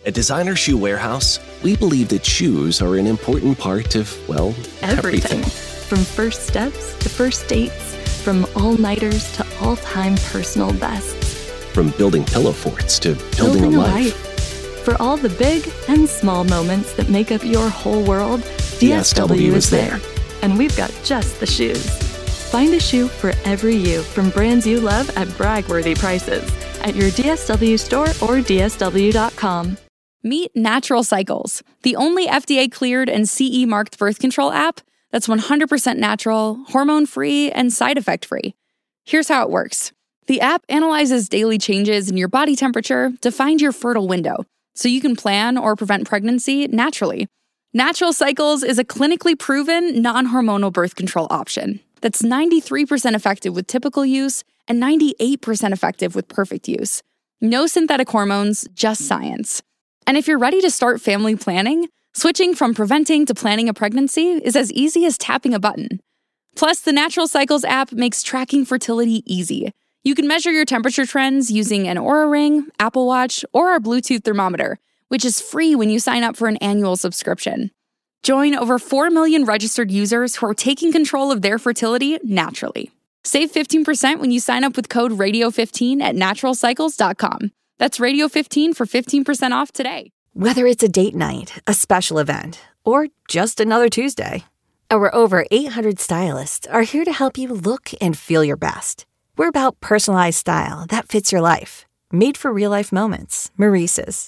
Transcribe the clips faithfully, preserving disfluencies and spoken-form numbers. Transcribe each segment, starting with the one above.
At Designer Shoe Warehouse, we believe that shoes are an important part of, well, everything. everything. From first steps to first dates, from all-nighters to all-time personal bests. From building pillow forts to building, Building a a life. life. For all the big and small moments that make up your whole world, D S W is there. And we've got just the shoes. Find a shoe for every you from brands you love at brag-worthy prices at your D S W store or D S W dot com. Meet Natural Cycles, the only F D A-cleared and C E-marked birth control app that's one hundred percent natural, hormone-free, and side effect-free. Here's how it works. The app analyzes daily changes in your body temperature to find your fertile window, so you can plan or prevent pregnancy naturally. Natural Cycles is a clinically proven, non-hormonal birth control option that's ninety-three percent effective with typical use and ninety-eight percent effective with perfect use. No synthetic hormones, just science. And if you're ready to start family planning, switching from preventing to planning a pregnancy is as easy as tapping a button. Plus, the Natural Cycles app makes tracking fertility easy. You can measure your temperature trends using an Oura Ring, Apple Watch, or our Bluetooth thermometer, which is free when you sign up for an annual subscription. Join over four million registered users who are taking control of their fertility naturally. Save fifteen percent when you sign up with code radio fifteen at natural cycles dot com. That's radio fifteen for fifteen percent off today. Whether it's a date night, a special event, or just another Tuesday, our over eight hundred stylists are here to help you look and feel your best. We're about personalized style that fits your life. Made for real-life moments. Maurice's.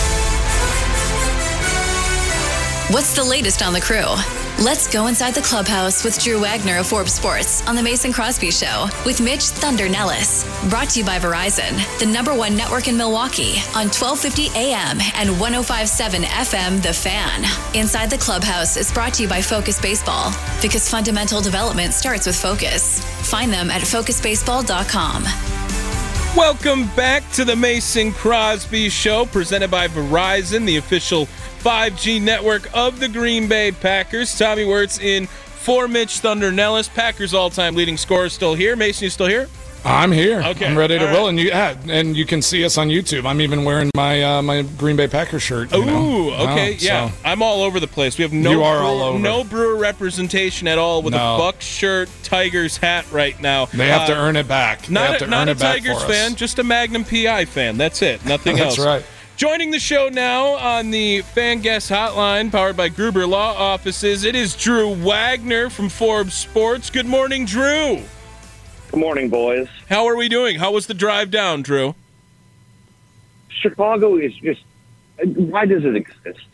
What's the latest on the crew? Let's go inside the clubhouse with Drew Wagner of Forbes Sports on The Mason Crosby Show with Mitch Thunder Nellis. Brought to you by Verizon, the number one network in Milwaukee on twelve fifty A M and one oh five point seven F M The Fan. Inside the Clubhouse is brought to you by Focus Baseball, because fundamental development starts with focus. Find them at focus baseball dot com. Welcome back to the Mason Crosby Show, presented by Verizon, the official five G network of the Green Bay Packers. Tommy Wirtz in for Mitch Thunder Nellis. Packers all-time leading scorer still here. Mason, you still here? I'm here. Okay. I'm ready to all roll. right. And you yeah, and you can see us on YouTube. I'm even wearing my uh, my Green Bay Packers shirt. You Ooh, know? okay, Oh, yeah. so. I'm all over the place. We have no You are brewer, all over. no brewer representation at all with No. a Bucks shirt, Tigers hat right now. They have to Uh, earn it back. They Not have a, to not earn a it back Tigers for fan, us. just a Magnum P I fan. That's it. Nothing That's else. right. Joining the show now on the Fan Guest Hotline, powered by Gruber Law Offices, it is Drew Wagner from Forbes Sports. Good morning, Drew. Good morning, boys. How are we doing? How was the drive down, Drew? Chicago is just... Why does it exist?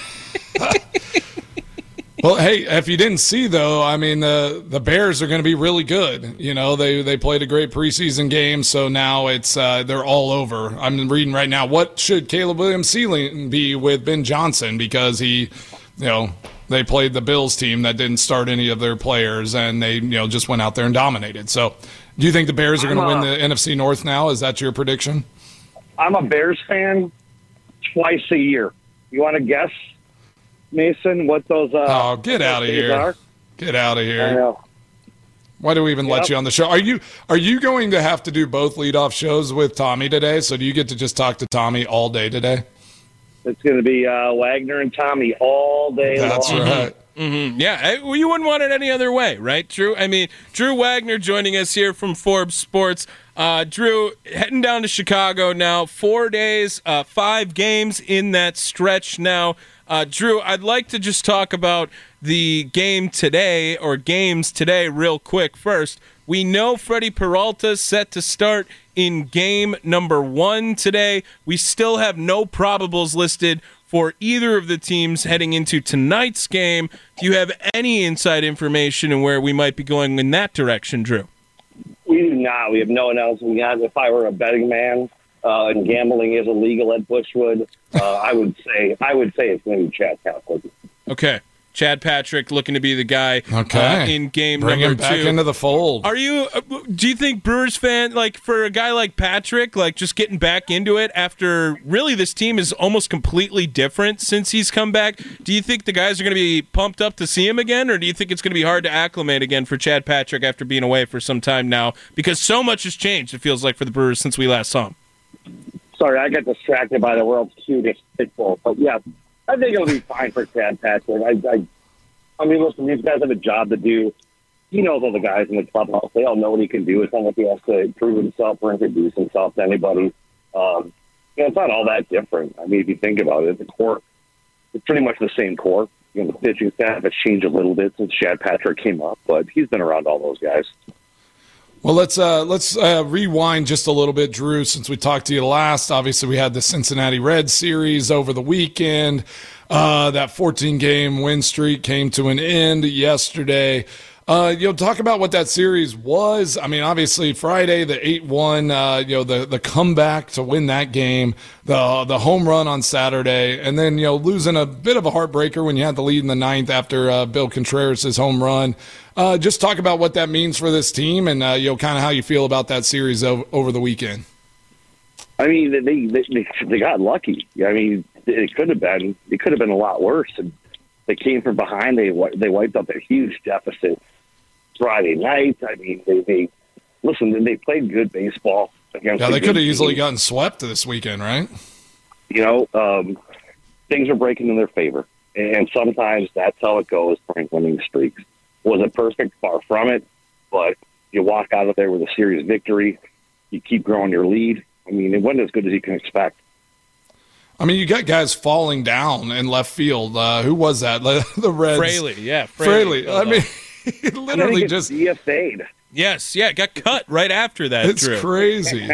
Well, hey, if you didn't see, though, I mean, the the Bears are going to be really good. You know, they they played a great preseason game, so now it's uh, they're all over. I'm reading right now, what should Caleb Williams' ceiling be with Ben Johnson? Because he, you know, they played the Bills team that didn't start any of their players, and they, you know, just went out there and dominated. So do you think the Bears are going to win the N F C North now? Is that your prediction? I'm a Bears fan twice a year. You want to guess, Mason, what those uh, Oh, get out of days here. are? Get out of I here. know. Why do we even let Yep. you on the show? Are you are you going to have to do both leadoff shows with Tommy today? So do you get to just talk to Tommy all day today? It's going to be uh, Wagner and Tommy all day That's long. right. Mm-hmm. Yeah, I, well, you wouldn't want it any other way, right, Drew? I mean, Drew Wagner joining us here from Forbes Sports. Uh, Drew, heading down to Chicago now, four days, uh, five games in that stretch now. Uh, Drew, I'd like to just talk about the game today, or games today, real quick first. We know Freddie Peralta is set to start in game number one today. We still have no probables listed for either of the teams heading into tonight's game. Do you have any inside information in where we might be going in that direction, Drew? We do not. We have no announcement yet. If I were a betting man uh, and gambling is illegal at Bushwood, uh, I would say I would say it's going to be Chad Patrick. Okay. Chad Patrick looking to be the guy Okay. uh, in game Bring number him back two. into the fold. Are you? uh, Do you think Brewers fan, like for a guy like Patrick, like just getting back into it after really this team is almost completely different since he's come back? Do you think the guys are going to be pumped up to see him again, or do you think it's going to be hard to acclimate again for Chad Patrick after being away for some time now? Because so much has changed, it feels like, for the Brewers since we last saw him. Sorry, I got distracted by the world's cutest pit bull. But, yeah, I think it'll be fine for Chad Patrick. I, I, I mean, listen, these guys have a job to do. He knows all the guys in the clubhouse. They all know what he can do. It's not like he has to prove himself or introduce himself to anybody. Um, you know, it's not all that different. I mean, if you think about it, the core, it's pretty much the same core. You know, the pitching staff has changed a little bit since Chad Patrick came up, but he's been around all those guys. Well, let's uh, let's uh, rewind just a little bit, Drew, since we talked to you last. Obviously, we had the Cincinnati Reds series over the weekend. Uh, that fourteen-game win streak came to an end yesterday. Uh, you know, talk about what that series was. I mean, obviously Friday, the eight one, uh, you know, the, the comeback to win that game, the the home run on Saturday, and then, you know, losing a bit of a heartbreaker when you had the lead in the ninth after uh, Bill Contreras' home run. Uh, just talk about what that means for this team and, uh, you know, kind of how you feel about that series over, over the weekend. I mean, they, they they got lucky. I mean, it could have been it could have been a lot worse. And they came from behind. They they wiped up a huge deficit Friday night. I mean, they, they listen. They played good baseball against. Yeah, they could have easily gotten swept this weekend, right? You know, um, things are breaking in their favor, and sometimes that's how it goes during winning streaks. Was it perfect? Far from it. But you walk out of there with a series victory. You keep growing your lead. I mean, it wasn't as good as you can expect. I mean, you got guys falling down in left field. Uh, who was that? The Reds. Fraley, yeah. Fraley. Fraley. I mean, he literally I just D F A'd. Yes, yeah, got cut right after that. It's Drew. crazy.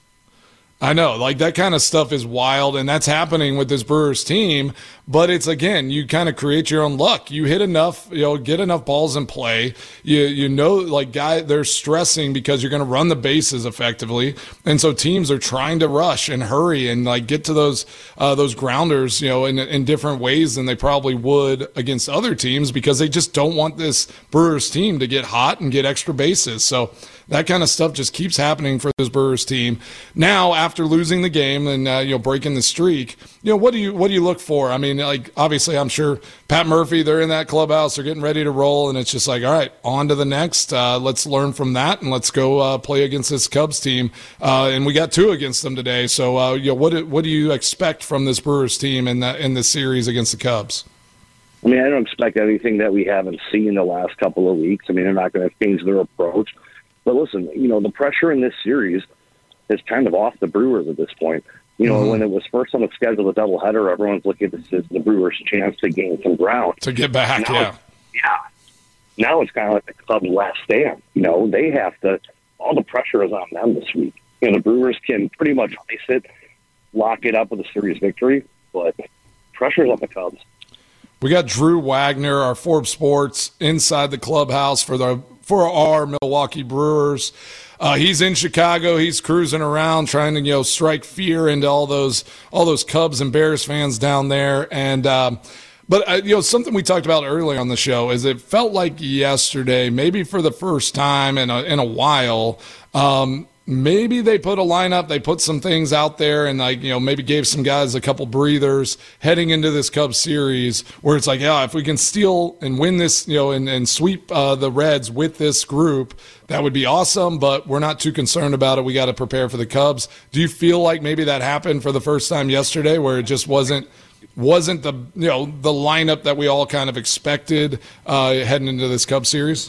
I know, like that kind of stuff is wild, and that's happening with this Brewers team. But it's, again, you kind of create your own luck. You hit enough, you know, get enough balls in play. You you know, like guy, they're stressing because you're going to run the bases effectively, and so teams are trying to rush and hurry and like get to those uh, those grounders, you know, in in different ways than they probably would against other teams because they just don't want this Brewers team to get hot and get extra bases. So that kind of stuff just keeps happening for this Brewers team. Now, after losing the game and uh, you know breaking the streak, you know what do you what do you look for? I mean, like obviously, I'm sure Pat Murphy, they're in that clubhouse, they're getting ready to roll, and it's just like, all right, on to the next. Uh, let's learn from that, and let's go uh, play against this Cubs team. Uh, and we got two against them today. So, uh, you know, what do, what do you expect from this Brewers team in the, in this series against the Cubs? I mean, I don't expect anything that we haven't seen the last couple of weeks. I mean, they're not going to change their approach. But listen, you know, the pressure in this series is kind of off the Brewers at this point. You know, mm-hmm. when it was first on the schedule, the doubleheader, everyone's looking at this as the Brewers' chance to gain some ground. To get back, now, yeah. Yeah. Now it's kind of like the Cubs' last stand. You know, they have to, all the pressure is on them this week. You know, the Brewers can pretty much ice it, lock it up with a series victory, but pressure's on the Cubs. We got Drew Wagner, our Forbes Sports, inside the clubhouse for the for our Milwaukee Brewers. Uh, he's in Chicago. He's cruising around trying to, you know, strike fear into all those all those Cubs and Bears fans down there. And um, but uh, you know, something we talked about earlier on the show is it felt like yesterday, maybe for the first time in a in a while. Um, Maybe they put a lineup, they put some things out there and, like, you know, maybe gave some guys a couple breathers heading into this Cubs series where it's like, yeah, if we can steal and win this, you know, and, and sweep uh, the Reds with this group, that would be awesome, but we're not too concerned about it. We got to prepare for the Cubs. Do you feel like maybe that happened for the first time yesterday where it just wasn't wasn't the, you know, the lineup that we all kind of expected uh, heading into this Cubs series?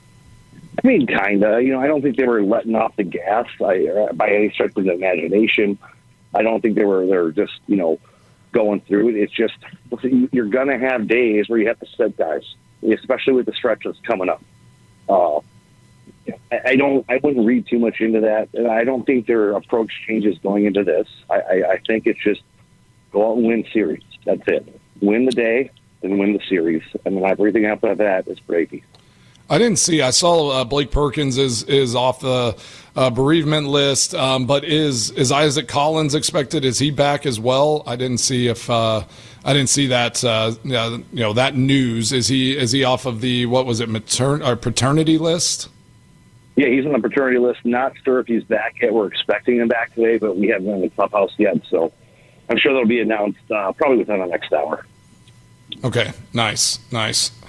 I mean, kind of. You know, I don't think they were letting off the gas I, uh, by any stretch of the imagination. I don't think they were they were just, you know, going through it. It's just, you're going to have days where you have to sit guys, especially with the stretch that's coming up. Uh, I, I don't. I wouldn't read too much into that. And I don't think their approach changes going into this. I, I, I think it's just go out and win series. That's it. Win the day, then win the series. And then everything after that is gravy. I didn't see. I saw uh, Blake Perkins is is off the uh, bereavement list, um, but is is Isaac Collins expected? Is he back as well? I didn't see if uh, I didn't see that. Uh, you know that news. Is he is he off of the what was it matern or paternity list? Yeah, he's on the paternity list. Not sure if he's back yet. We're expecting him back today, but we haven't been in the clubhouse yet. So I'm sure that'll be announced uh, probably within the next hour. Okay, nice, nice.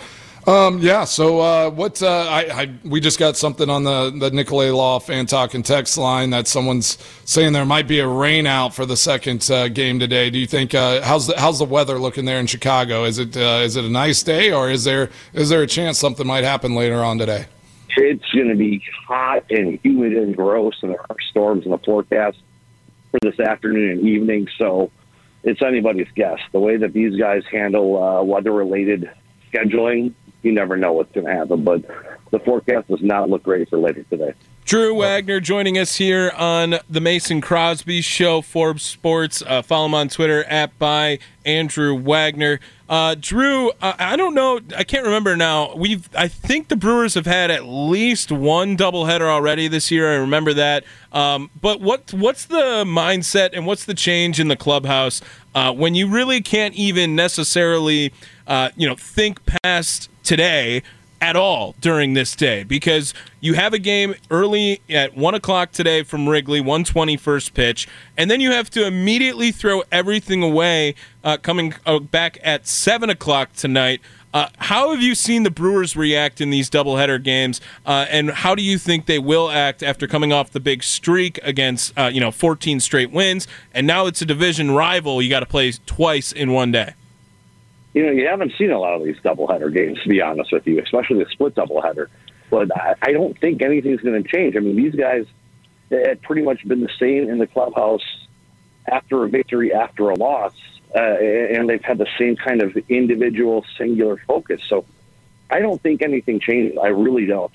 Um, yeah. So, uh, what, uh, I, I, we just got something on the, the Nicolay Law fan talk and text line that someone's saying there might be a rain out for the second uh, game today. Do you think, uh, how's the, how's the weather looking there in Chicago? Is it, uh, is it a nice day, or is there, is there a chance something might happen later on today? It's going to be hot and humid and gross, and there are storms in the forecast for this afternoon and evening. So it's anybody's guess. The way that these guys handle uh, weather-related scheduling, you never know what's going to happen, but the forecast does not look great for later today. Drew Wagner joining us here on the Mason Crosby Show, Forbes Sports. Uh, follow him on Twitter at by Andrew Wagner. Uh, Drew, uh, I don't know, I can't remember now. We've, I think the Brewers have had at least one doubleheader already this year. I remember that. Um, but what what's the mindset and what's the change in the clubhouse uh, when you really can't even necessarily, uh, you know, think past today at all during this day, because you have a game early at one o'clock today from Wrigley, one twenty first pitch, and then you have to immediately throw everything away uh, coming uh, back at seven o'clock tonight. Uh, how have you seen the Brewers react in these doubleheader games, uh, and how do you think they will act after coming off the big streak against uh, you know fourteen straight wins, and now it's a division rival you got to play twice in one day? You know, you haven't seen a lot of these doubleheader games, to be honest with you, especially the split doubleheader. But I, I don't think anything's going to change. I mean, these guys had pretty much been the same in the clubhouse after a victory, after a loss, uh, and they've had the same kind of individual, singular focus. So I don't think anything changes. I really don't.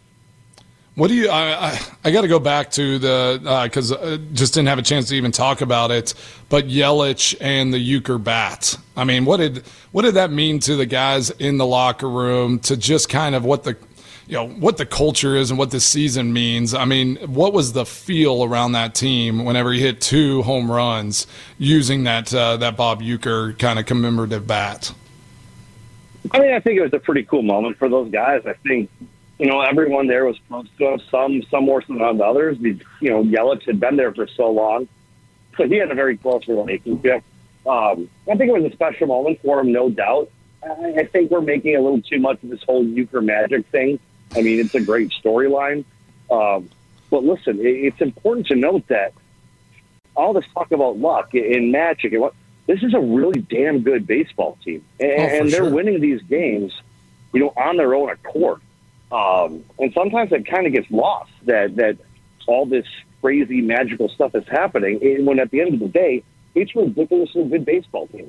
What do you? I I, I got to go back to the because uh, uh, just didn't have a chance to even talk about it. But Yelich and the Euchre bat. I mean, what did what did that mean to the guys in the locker room? To just kind of what the you know what the culture is and what this season means. I mean, what was the feel around that team whenever he hit two home runs using that uh, that Bob Euchre kind of commemorative bat? I mean, I think it was a pretty cool moment for those guys. I think. You know, everyone there was close to him, some, some more than others. You know, Yelich had been there for so long, so he had a very close relationship. Um, I think it was a special moment for him, no doubt. I, I think we're making a little too much of this whole Euchre magic thing. I mean, it's a great storyline. Um, but listen, it, it's important to note that all this talk about luck and magic, and what this is a really damn good baseball team. And, oh, and they're sure. winning these games, you know, on their own accord. Um, and sometimes it kind of gets lost that, that all this crazy magical stuff is happening when at the end of the day, it's a ridiculously good baseball team.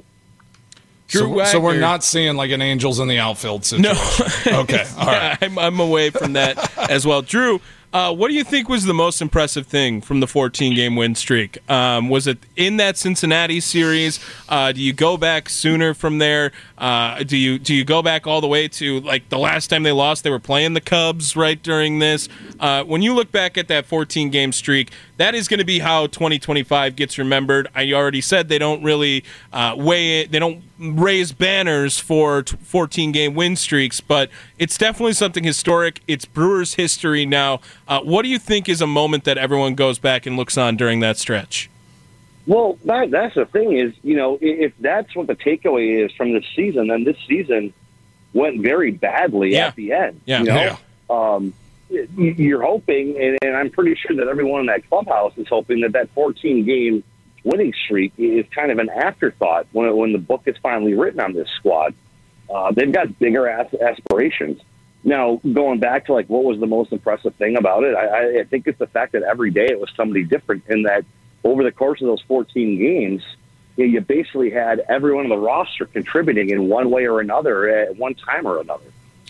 So, so we're not seeing like an Angels in the outfield situation. No. Okay. All yeah, right. I'm, I'm away from that as well. Drew, uh, what do you think was the most impressive thing from the fourteen-game win streak? Um, was it in that Cincinnati series? Uh, do you go back sooner from there? Uh, do you do you go back all the way to like the last time they lost? They were playing the Cubs right during this. Uh, when you look back at that fourteen-game streak, that is going to be how twenty twenty-five gets remembered. I already said they don't really uh, weigh it. They don't raise banners for fourteen-game win streaks, but it's definitely something historic. It's Brewers history now. Uh, what do you think is a moment that everyone goes back and looks on during that stretch? Well, that, that's the thing is, you know, if that's what the takeaway is from this season, then this season went very badly yeah. at the end. Yeah. You know? Yeah. Um, you're hoping, and, and I'm pretty sure that everyone in that clubhouse is hoping that that fourteen-game winning streak is kind of an afterthought when, when the book is finally written on this squad. Uh, they've got bigger as- aspirations. Now, going back to like what was the most impressive thing about it, I, I think it's the fact that every day it was somebody different, and that over the course of those fourteen games, you, know, you basically had everyone on the roster contributing in one way or another at one time or another.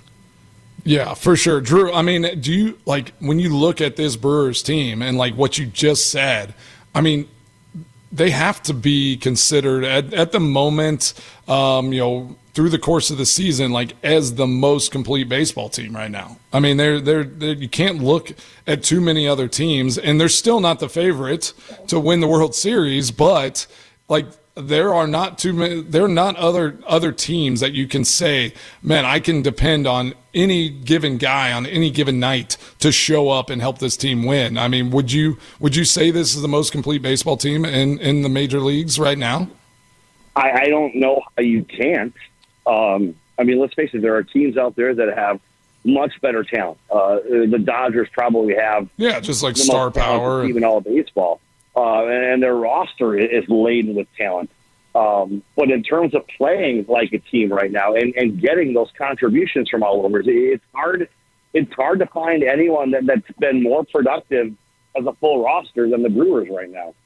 Yeah, for sure. Drew, I mean, do you, like, when you look at this Brewers team and, like, what you just said, I mean, they have to be considered at, at the moment, um, you know, through the course of the season, like, as the most complete baseball team right now. I mean, they're, they're, they're you can't look at too many other teams, and they're still not the favorite to win the World Series, but, like, there are not too many, there are not other other teams that you can say, man, I can depend on any given guy on any given night to show up and help this team win. I mean, would you would you say this is the most complete baseball team in, in the major leagues right now? I, I don't know how you can't. Um, I mean, let's face it, there are teams out there that have much better talent. Uh, the Dodgers probably have yeah, just like star power, even all of baseball, uh, and their roster is laden with talent. Um, but in terms of playing like a team right now and, and getting those contributions from all over, it's hard. It's hard to find anyone that, that's been more productive as a full roster than the Brewers right now.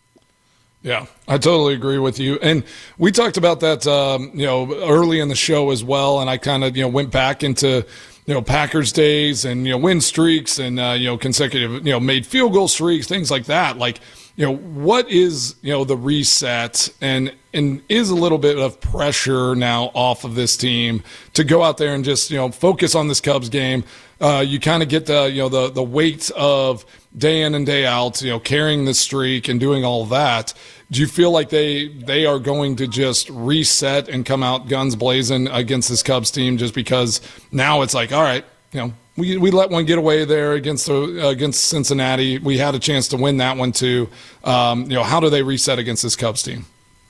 Yeah, I totally agree with you. And we talked about that, um, you know, early in the show as well. And I kind of, you know, went back into, you know, Packers days and, you know, win streaks and, uh, you know, consecutive, you know, made field goal streaks, things like that. Like, you know, what is, you know, the reset and, and is a little bit of pressure now off of this team to go out there and just, you know, focus on this Cubs game. Uh, you kind of get the, you know, the, the weight of day in and day out, you know, carrying the streak and doing all that. Do you feel like they, they are going to just reset and come out guns blazing against this Cubs team just because now it's like, all right, you know, we we let one get away there against the, against Cincinnati. We had a chance to win that one too. Um, you know, how do they reset against this Cubs team?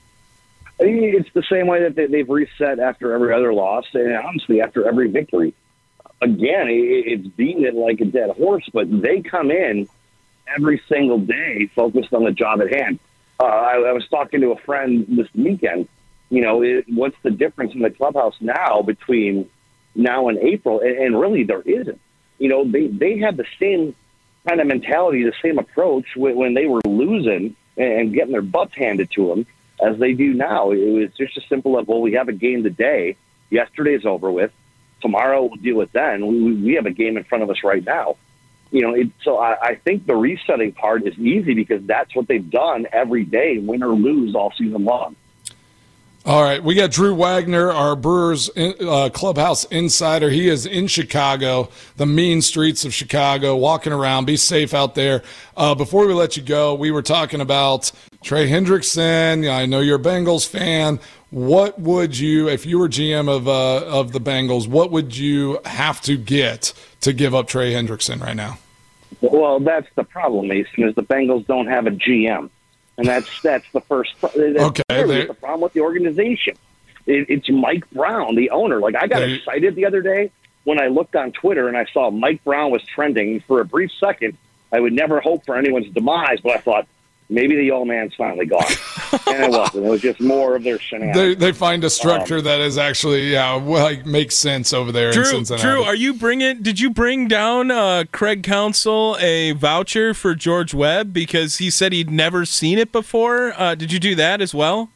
I think it's the same way that they, they've reset after every other loss and honestly after every victory. Again, it's beating it like a dead horse, but they come in every single day focused on the job at hand. Uh, I, I was talking to a friend this weekend. You know, it, what's the difference in the clubhouse now between now and April? And, and really, there isn't. You know, they, they had the same kind of mentality, the same approach when, when they were losing and getting their butts handed to them as they do now. It was just as simple as, well, we have a game today. Yesterday's over with. Tomorrow we'll deal with that. And we, we have a game in front of us right now. You know, it, so I, I think the resetting part is easy because that's what they've done every day, win or lose, all season long. All right, we got Drew Wagner, our Brewers uh, clubhouse insider. He is in Chicago, the mean streets of Chicago, walking around. Be safe out there. Uh, before we let you go, we were talking about Trey Hendrickson. I know you're a Bengals fan. What would you, if you were G M of uh, of the Bengals, what would you have to get to give up Trey Hendrickson right now? Well, that's the problem, Mason, is the Bengals don't have a G M. And that's that's the first that's okay, the problem with the organization. It, it's Mike Brown, the owner. Like, I got they, excited the other day when I looked on Twitter and I saw Mike Brown was trending. For a brief second, I would never hope for anyone's demise, but I thought, maybe the old man's finally gone. And it wasn't. It was just more of their shenanigans. They, they find a structure um, that is actually, yeah, well, like, makes sense over there Drew, in Cincinnati. Drew, are you bringing, did you bring down uh, Craig Counsell a voucher for George Webb because he said he'd never seen it before? Uh, did you do that as well?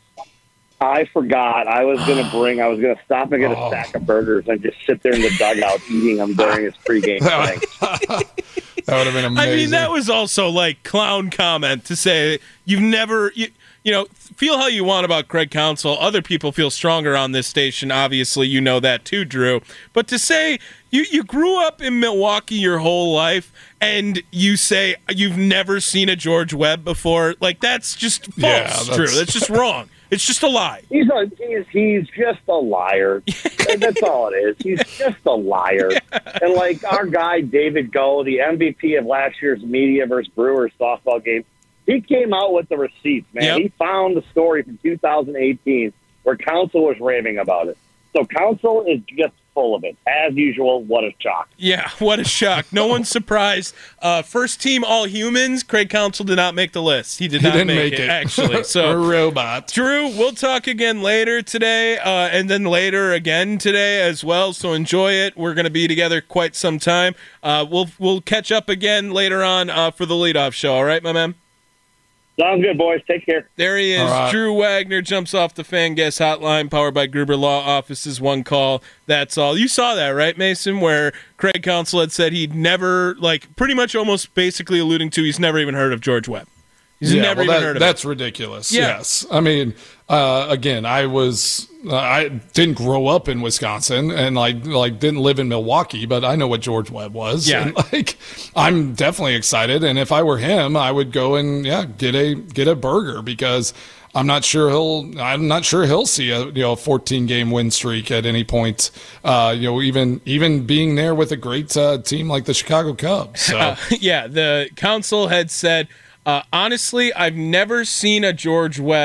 I forgot. I was going to bring, I was going to stop and get oh. a stack of burgers and just sit there in the dugout eating them during his pregame thing. That would have been amazing. I mean, that was also like clown comment to say you've never, you, you know, feel how you want about Craig Counsell. Other people feel stronger on this station. Obviously, you know that too, Drew. But to say you, you grew up in Milwaukee your whole life and you say you've never seen a George Webb before, like that's just false, yeah, that's... Drew. That's just wrong. It's just a lie. He's a, he's he's just a liar. That's all it is. He's just a liar. Yeah. And like our guy David Go, the M V P of last year's Media versus Brewers softball game, he came out with the receipts, man. Yep. He found the story from two thousand eighteen where Counsell was raving about it. So Counsell is just full of it. As usual, what a shock. Yeah, what a shock. No one's surprised. Uh, first team all humans, Craig Counsell did not make the list. He did he not didn't make, make it, it, actually. So, a robot. Drew, we'll talk again later today, uh, and then later again today as well. So enjoy it. We're going to be together quite some time. Uh, we'll we'll catch up again later on uh, for the leadoff show. All right, my man? Sounds good, boys. Take care. There he is. Right. Drew Wagner jumps off the Fan Guest Hotline, powered by Gruber Law Offices. One call. That's all. You saw that, right, Mason, where Craig Counsell had said he'd never, like, pretty much almost basically alluding to he's never even heard of George Webb. He's yeah, never well, even that, heard of That's it. ridiculous. Yeah. Yes. I mean, uh, again, I was uh, I didn't grow up in Wisconsin and like like didn't live in Milwaukee, but I know what George Webb was. Yeah. And, like, I'm definitely excited, and if I were him, I would go and yeah get a get a burger because I'm not sure he'll I'm not sure he'll see a you know fourteen game win streak at any point. Uh, you know, even even being there with a great uh, team like the Chicago Cubs. So uh, yeah, the Counsell had said. Uh, honestly, I've never seen a George Webb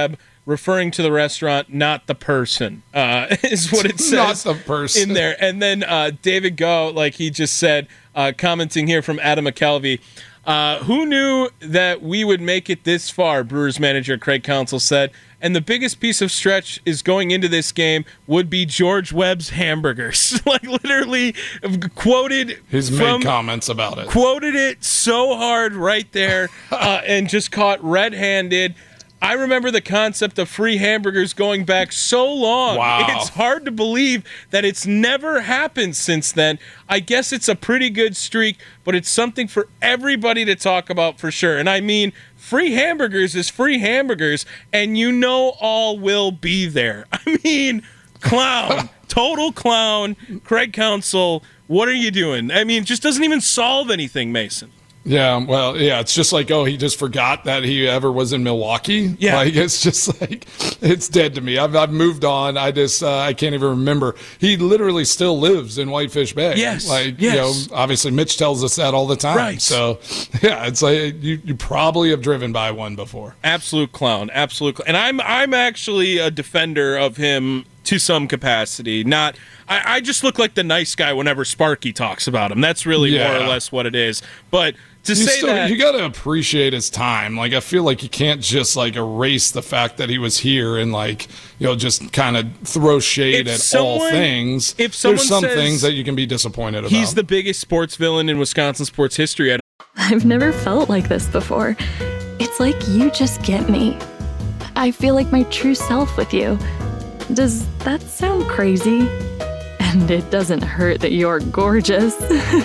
referring to the restaurant, not the person, uh, is what it says. Not the person. In there. And then uh, David Go, like he just said, uh, commenting here from Adam McKelvey, uh, who knew that we would make it this far, Brewers manager Craig Counsell said. And the biggest piece of stretch is going into this game would be George Webb's hamburgers. Like literally quoted. He's from, made comments about it. Quoted it so hard right there uh, and just caught red-handed. I remember the concept of free hamburgers going back so long. Wow. It's hard to believe that it's never happened since then. I guess it's a pretty good streak, but it's something for everybody to talk about for sure. And I mean, free hamburgers is free hamburgers, and you know all will be there. I mean, clown, total clown, Craig Counsell, what are you doing? I mean, it just doesn't even solve anything, Mason. Yeah, well, yeah, it's just like, oh, he just forgot that he ever was in Milwaukee. Yeah. Like, it's just like, it's dead to me. I've, I've moved on. I just, uh, I can't even remember. He literally still lives in Whitefish Bay. Yes, Like, yes. you know, obviously Mitch tells us that all the time. Right. So, yeah, it's like, you, you probably have driven by one before. Absolute clown, absolute clown. And I'm, I'm actually a defender of him to some capacity. Not, I, I just look like the nice guy whenever Sparky talks about him. That's really Yeah. more or less what it is. But to You say still, that, you got to appreciate his time. Like, I feel like you can't just like erase the fact that he was here and like, you know, just kind of throw shade If at someone- all things. if someone There's some says things that you can be disappointed about. he's the biggest sports villain in Wisconsin sports history. I I've never felt like this before. It's like you just get me. I feel like my true self with you. Does that sound crazy? And it doesn't hurt that you're gorgeous.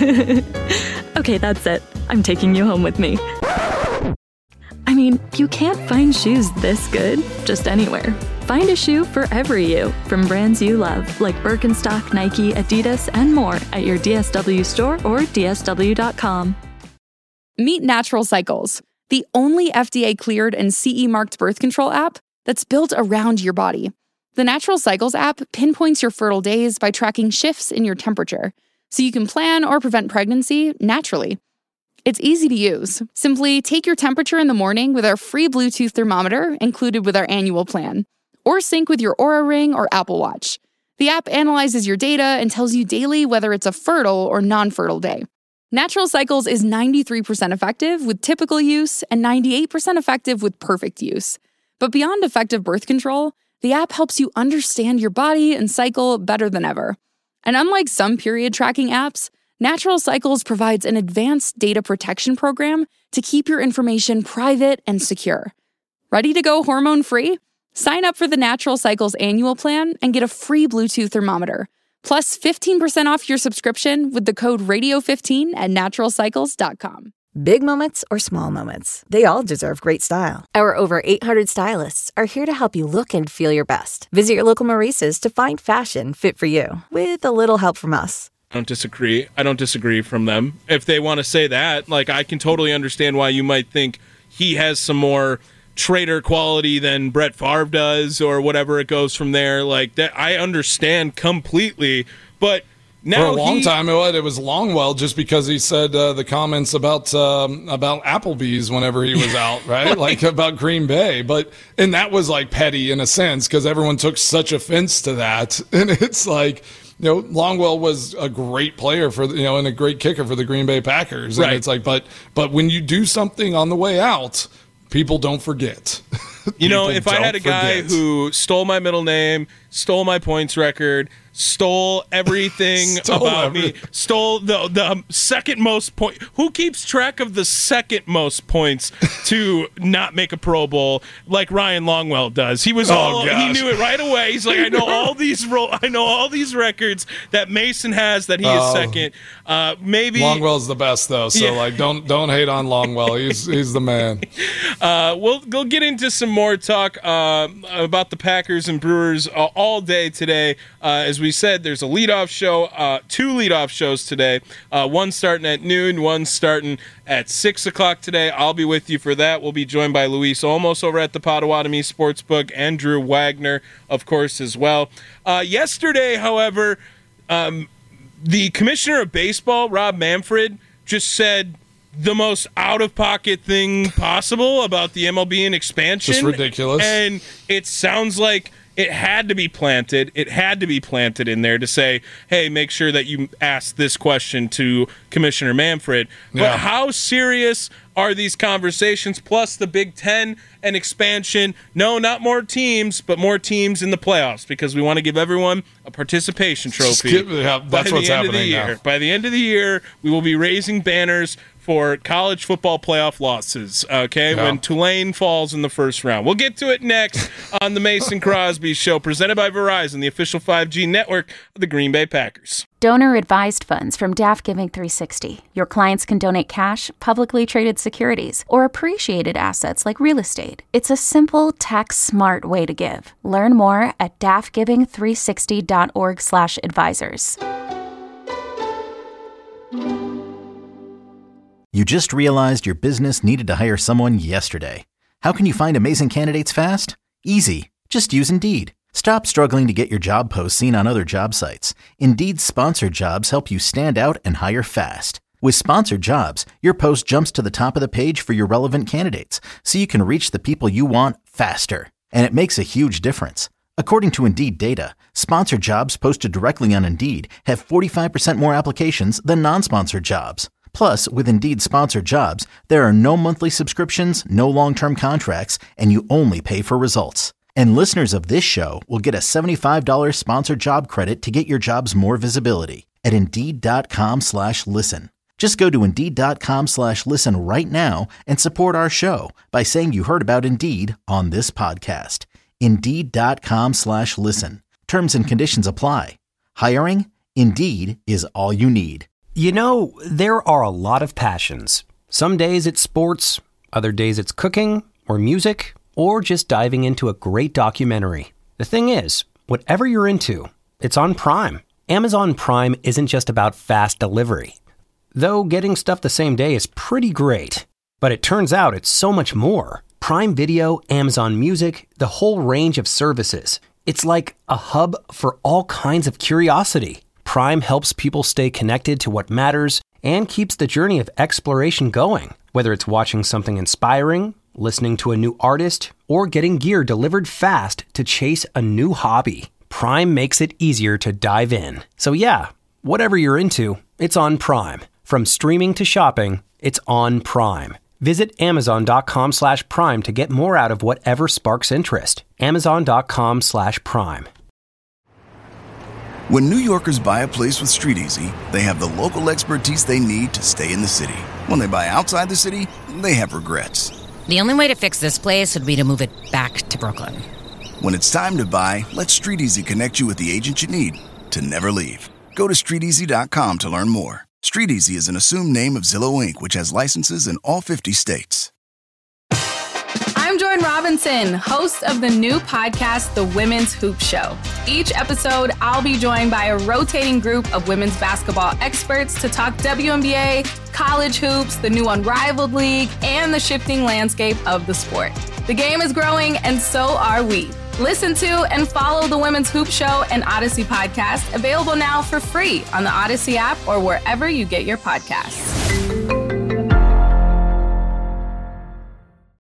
Okay, that's it. I'm taking you home with me. I mean, you can't find shoes this good just anywhere. Find a shoe for every you from brands you love, like Birkenstock, Nike, Adidas, and more at your D S W store or D S W dot com. Meet Natural Cycles, the only F D A-cleared and C E marked birth control app that's built around your body. The Natural Cycles app pinpoints your fertile days by tracking shifts in your temperature, so you can plan or prevent pregnancy naturally. It's easy to use. Simply take your temperature in the morning with our free Bluetooth thermometer included with our annual plan, or sync with your Oura Ring or Apple Watch. The app analyzes your data and tells you daily whether it's a fertile or non-fertile day. Natural Cycles is ninety-three percent effective with typical use and ninety-eight percent effective with perfect use. But beyond effective birth control, the app helps you understand your body and cycle better than ever. And unlike some period tracking apps, Natural Cycles provides an advanced data protection program to keep your information private and secure. Ready to go hormone-free? Sign up for the Natural Cycles annual plan and get a free Bluetooth thermometer, plus fifteen percent off your subscription with the code radio fifteen at natural cycles dot com. Big moments or small moments, they all deserve great style. Our over eight hundred stylists are here to help you look and feel your best. Visit your local Maurice's to find fashion fit for you, with a little help from us. I don't disagree. I don't disagree from them. If they want to say that, like, I can totally understand why you might think he has some more traitor quality than Brett Favre does or whatever it goes from there. Like, that, I understand completely, but now for a long he, time, it, it was Longwell just because he said uh, the comments about um, about Applebee's whenever he was out, right? Like about Green Bay, but and that was like petty in a sense because everyone took such offense to that, and it's like, you know, Longwell was a great player for, you know, and a great kicker for the Green Bay Packers, and right. it's like, but but when you do something on the way out, people don't forget. You know, People if I had a guy forget. who stole my middle name, stole my points record, stole everything Stole about every- me, stole the the second most point. Who keeps track of the second most points to not make a Pro Bowl like Ryan Longwell does? He was Oh, all he gosh. knew it right away. He's like, I know all these ro- I know all these records that Mason has that he is Oh. second. Uh, maybe Longwell's the best though, so Yeah. like don't don't hate on Longwell. He's he's the man. Uh, we'll we'll get into some more talk uh, about the Packers and Brewers uh, all day today. Uh, as we said, there's a leadoff show, uh, two leadoff shows today. Uh, one starting at noon, one starting at six o'clock today. I'll be with you for that. We'll be joined by Luis Olmos over at the Potawatomi Sportsbook, and Drew Wagner, of course, as well. Uh, yesterday, however, um, the commissioner of baseball, Rob Manfred, just said the most out-of-pocket thing possible about the M L B and expansion. Just ridiculous. And it sounds like it had to be planted. It had to be planted in there to say, hey, make sure that you ask this question to Commissioner Manfred. But Yeah. how serious are these conversations, plus the Big Ten and expansion? No, not more teams, but more teams in the playoffs, because we want to give everyone a participation trophy. Skip, yeah, that's by what's the end of the happening year. now. By the end of the year, we will be raising banners for college football playoff losses, okay, Yeah. when Tulane falls in the first round. We'll get to it next on the Mason Crosby Show, presented by Verizon, the official five G network of the Green Bay Packers. Donor-advised funds from D A F Giving three sixty. Your clients can donate cash, publicly traded securities, or appreciated assets like real estate. It's a simple, tax-smart way to give. Learn more at D A F giving three sixty dot org slash advisors. You just realized your business needed to hire someone yesterday. How can you find amazing candidates fast? Easy. Just use Indeed. Stop struggling to get your job posts seen on other job sites. Indeed's sponsored jobs help you stand out and hire fast. With sponsored jobs, your post jumps to the top of the page for your relevant candidates, so you can reach the people you want faster. And it makes a huge difference. According to Indeed data, sponsored jobs posted directly on Indeed have forty-five percent more applications than non-sponsored jobs. Plus, with Indeed sponsored jobs, there are no monthly subscriptions, no long-term contracts, and you only pay for results. And listeners of this show will get a seventy-five dollars sponsored job credit to get your jobs more visibility at Indeed.com slash listen. Just go to Indeed.com slash listen right now and support our show by saying you heard about Indeed on this podcast. Indeed.com slash listen. Terms and conditions apply. Hiring? Indeed is all you need. You know, there are a lot of passions. Some days it's sports, other days it's cooking or music, or just diving into a great documentary. The thing is, whatever you're into, it's on Prime. Amazon Prime isn't just about fast delivery. Though getting stuff the same day is pretty great. But it turns out it's so much more. Prime Video, Amazon Music, the whole range of services. It's like a hub for all kinds of curiosity. Prime helps people stay connected to what matters and keeps the journey of exploration going. Whether it's watching something inspiring, listening to a new artist, or getting gear delivered fast to chase a new hobby, Prime makes it easier to dive in. So yeah, whatever you're into, it's on Prime. From streaming to shopping, it's on Prime. Visit Amazon.com slash Prime to get more out of whatever sparks interest. Amazon.com slash Prime. When New Yorkers buy a place with StreetEasy, they have the local expertise they need to stay in the city. When they buy outside the city, they have regrets. The only way to fix this place would be to move it back to Brooklyn. When it's time to buy, let StreetEasy connect you with the agent you need to never leave. Go to street easy dot com to learn more. StreetEasy is an assumed name of Zillow Incorporated, which has licenses in all fifty states. I'm Jordan Robinson, host of the new podcast, The Women's Hoop Show. Each episode, I'll be joined by a rotating group of women's basketball experts to talk W N B A, college hoops, the new Unrivaled League, and the shifting landscape of the sport. The game is growing, and so are we. Listen to and follow The Women's Hoop Show and Odyssey podcast, available now for free on the Odyssey app or wherever you get your podcasts.